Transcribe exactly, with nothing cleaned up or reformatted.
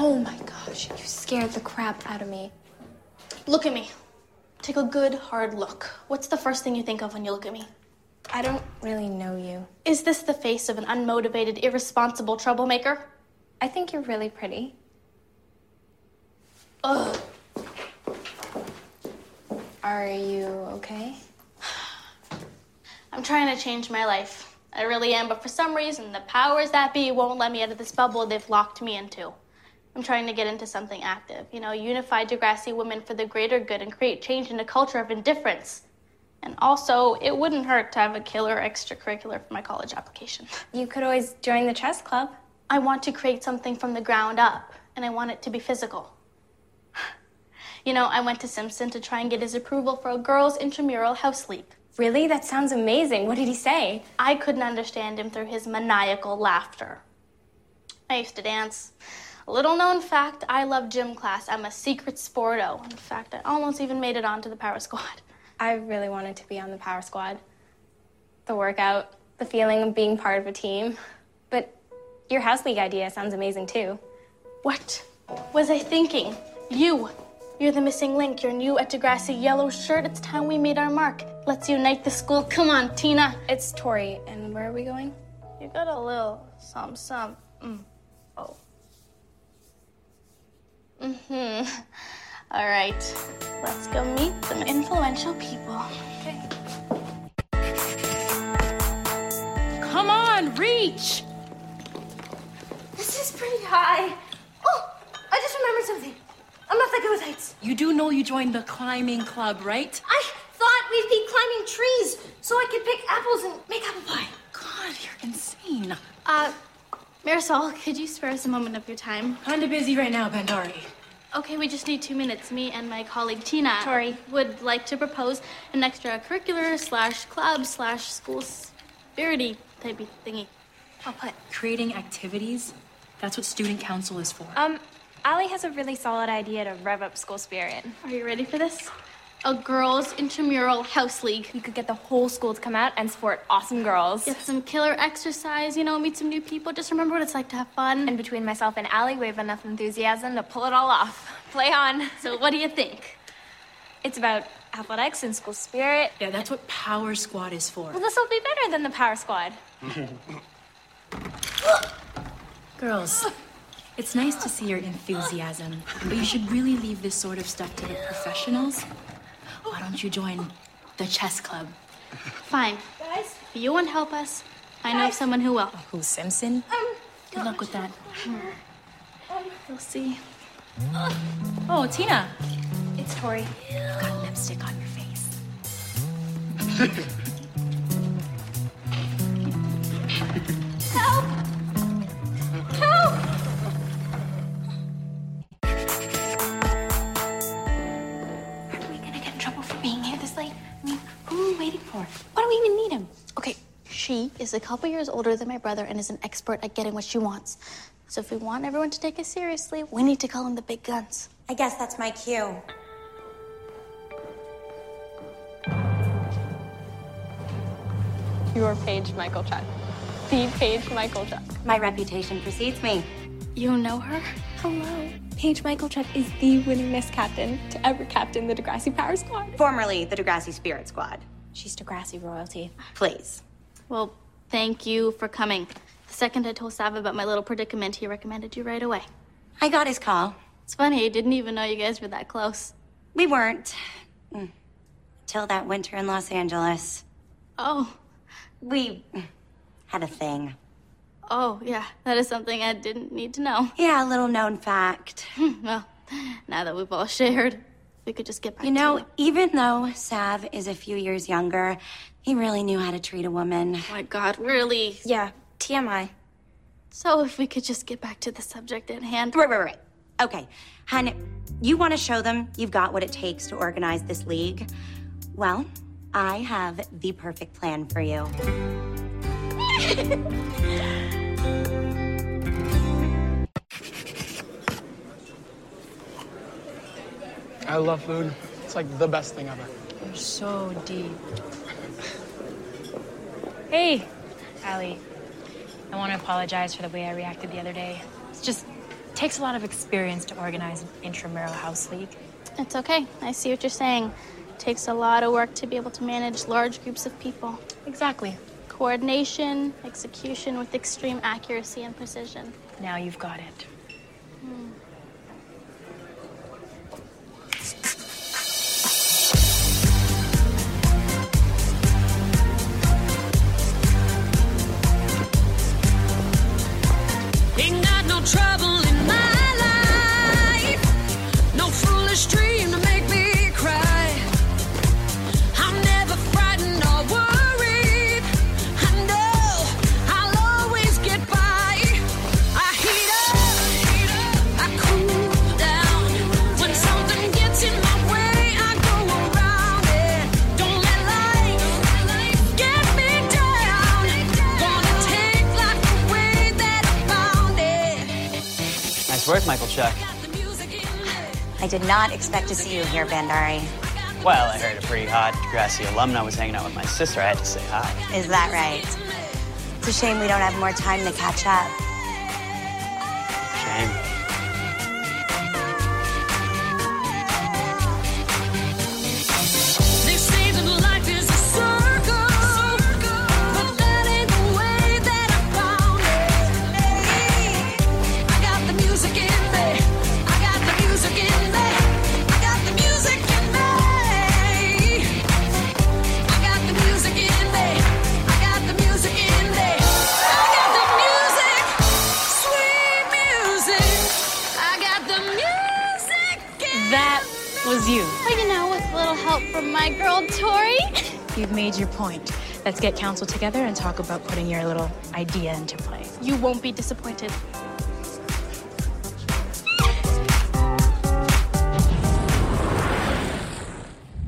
Oh my gosh, you scared the crap out of me. Look at me. Take a good, hard look. What's the first thing you think of when you look at me? I don't really know you. Is this the face of an unmotivated, irresponsible troublemaker? I think you're really pretty. Ugh. Are you okay? I'm trying to change my life. I really am, but for some reason, the powers that be won't let me out of this bubble they've locked me into. I'm trying to get into something active. You know, unify Degrassi women for the greater good and create change in a culture of indifference. And also, it wouldn't hurt to have a killer extracurricular for my college application. You could always join the chess club. I want to create something from the ground up, and I want it to be physical. You know, I went to Simpson to try and get his approval for a girls' intramural house league. Really? That sounds amazing. What did he say? I couldn't understand him through his maniacal laughter. I used to dance. A little known fact, I love gym class. I'm a secret sporto. In fact, I almost even made it onto the power squad. I really wanted to be on the power squad. The workout, the feeling of being part of a team. But your house league idea sounds amazing too. What was I thinking? You. You're the missing link. You're new at Degrassi. Yellow shirt. It's time we made our mark. Let's unite the school. Come on, Tina. It's Tori. And where are we going? You got a little some some. Mm. Oh. Mm-hmm. All right. Let's go meet some influential people. Okay. Come on, reach! This is pretty high. Oh, I just remembered something. I'm not that good with heights. You do know you joined the climbing club, right? I thought we'd be climbing trees so I could pick apples and make apple pie. God, you're insane. Uh, Marisol, could you spare us a moment of your time? Kinda busy right now, Bandari. Okay, we just need two minutes. Me and my colleague Tina Tori. would like to propose an extracurricular slash club slash school spirity type of thingy. I'll put. Creating activities? That's what student council is for. Um, Allie has a really solid idea to rev up school spirit. Are you ready for this? A girls' intramural house league. We could get the whole school to come out and support awesome girls. Get some killer exercise, you know, meet some new people. Just remember what it's like to have fun. And between myself and Allie, we have enough enthusiasm to pull it all off. Play on. So what do you think? It's about athletics and school spirit. Yeah, that's what Power Squad is for. Well, this will be better than the Power Squad. Girls, it's nice to see your enthusiasm, but you should really leave this sort of stuff to the professionals. Why don't you join the chess club? Fine. Guys? If you won't help us, I know of someone who will. Who's Simpson? Um, Good luck with that. We'll see. Oh, Tina. It's Tori. You've got lipstick on your face. help! Help! Are we gonna get in trouble for being here this late? I mean, who are we waiting for? Why do we even need him? Okay, she is a couple years older than my brother and is an expert at getting what she wants. So if we want everyone to take us seriously, we need to call in the big guns. I guess that's my cue. You're Paige Michalchuk. The Paige Michalchuk. My reputation precedes me. You know her? Hello. Paige Michalchuk is the winningest captain to ever captain the Degrassi Power Squad. Formerly the Degrassi Spirit Squad. She's Degrassi royalty. Please. Well, thank you for coming. The second I told Sav about my little predicament, he recommended you right away. I got his call. It's funny, I didn't even know you guys were that close. We weren't. Mm. Till that winter in Los Angeles. Oh, We had a thing. oh, yeah, that is something I didn't need to know. Yeah, a little known fact. Well, now that we've all shared, we could just get back You to know, it. even though Sav is a few years younger, he really knew how to treat a woman. Oh my God, really? Yeah, T M I. So if we could just get back to the subject at hand. Right, right, right. Okay, hun, you want to show them you've got what it takes to organize this league? Well, I have the perfect plan for you. I love food. It's like the best thing ever. You're so deep. Hey, Allie. I want to apologize for the way I reacted the other day. It's just It takes a lot of experience to organize an intramural house league. It's okay. I see what you're saying. It takes a lot of work to be able to manage large groups of people. Exactly. Coordination, execution with extreme accuracy and precision. Now you've got it. Hmm. Ain't got no trouble in my life, no foolish dream to make me cry. I'm never frightened or worried. I know I'll always get by. I heat up, I cool down. When something gets in my way, I go around it. Don't let life get me down. Wanna take life the way that I found it. Nice work, Michael Chuck. I did not expect to see you here, Bandari. Well, I heard a pretty hot Degrassi alumna was hanging out with my sister. I had to say hi. Is that right? It's a shame we don't have more time to catch up. Shame. They say that life is a circle, but that ain't the way that I found it. I got the music in me. I got the music in me. I got the music in me. I got the music in me. I got the music in me. I got the music, sweet music. I got the music in That was you. Well, you know, with a little help from my girl, Tori. You've made your point. Let's get council together and talk about putting your little idea into play. You won't be disappointed.